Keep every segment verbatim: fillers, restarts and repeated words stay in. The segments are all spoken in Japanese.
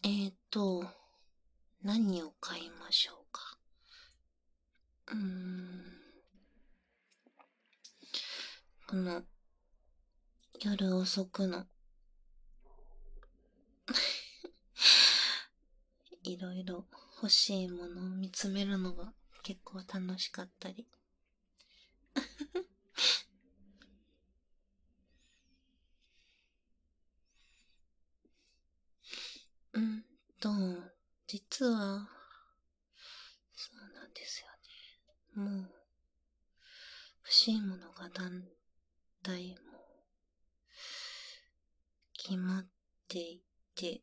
えーと、何を買いましょうか。うーん。この、夜遅くの、いろいろ欲しいものを見つめるのが結構楽しかったり。うんと、実は、そうなんですよね。もう、欲しいものがだんだいもう、決まっていて、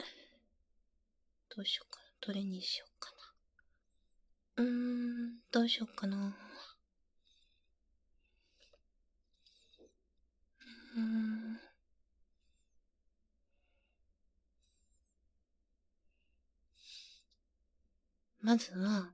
どうしようかな。どれにしようかな。うーん、どうしようかな。うーん。まずは、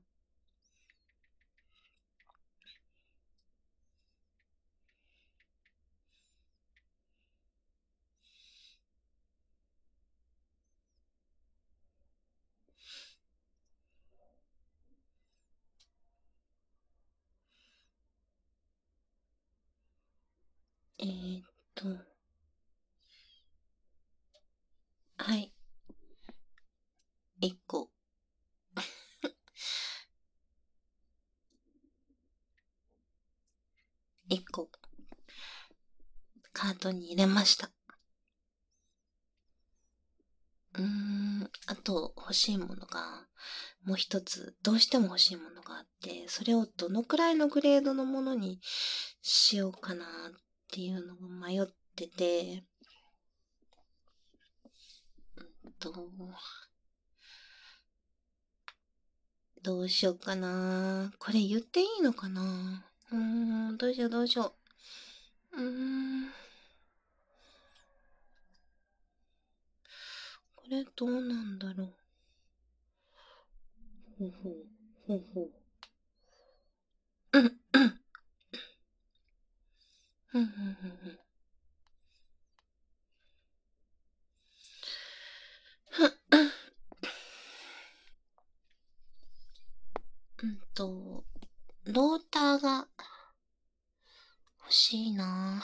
えーっと、はい、一個。一個、カートに入れました。うーん、あと欲しいものが、もう一つ、どうしても欲しいものがあって、それをどのくらいのグレードのものにしようかなっていうのを迷ってて、どう、どうしようかな。これ言っていいのかな。うーん、どうしようどうしよう。うーん、これどうなんだろう。ほうほう、ほうほう。うん、うん、うん、うん、うん。うんと、ローターが欲しいな。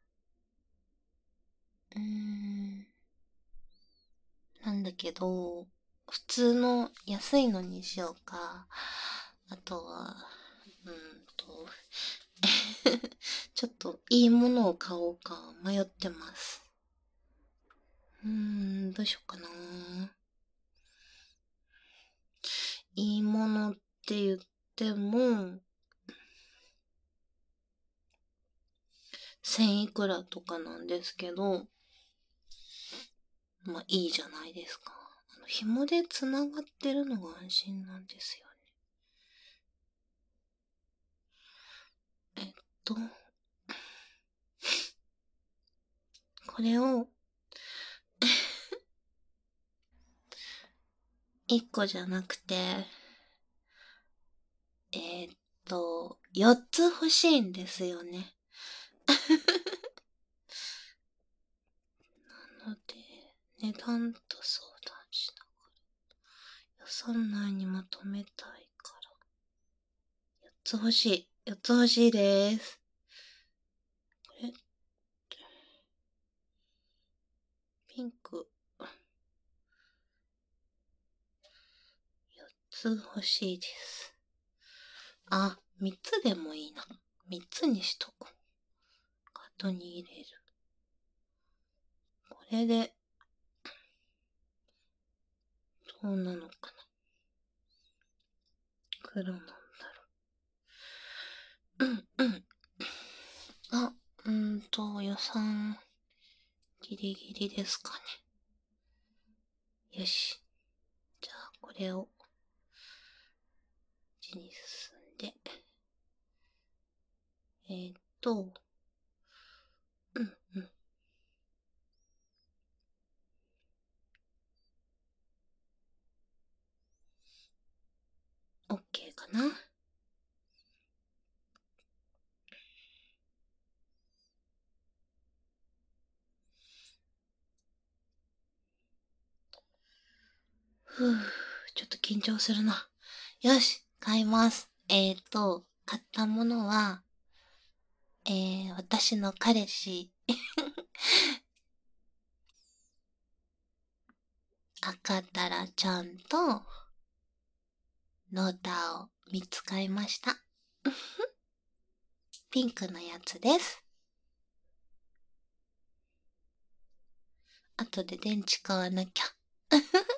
うーん。なんだけど、普通の安いのにしようか。あとは、うーんと、ちょっといいものを買おうか迷ってます。うーん、どうしようかな。いいものって言っても、千いくらとかなんですけど、まあいいじゃないですか。あの紐でつながってるのが安心なんですよね。えっと、これをいっこじゃなくて、えーっと、よっつ欲しいんですよね。なので、値段と相談しながら、予算内にまとめたいから、よっつ欲しい。よっつ欲しいです。これ、ピンク、よっつ欲しいです。あ、みっつでもいいな。みっつにしとこう。カートに入れる。これで、どうなのかな。黒なんだろう。うんうん。あ、うーんと、予算、ギリギリですかね。よし。じゃあ、これを、こっちに進んで。えー、っと、うんうん。OK かな。 ふぅ、ちょっと緊張するな。よし、買います。えーと、買ったものは、えー、私の彼氏、赤たらちゃんと、ノーターをみっつ買いました。ピンクのやつです。後で電池買わなきゃ。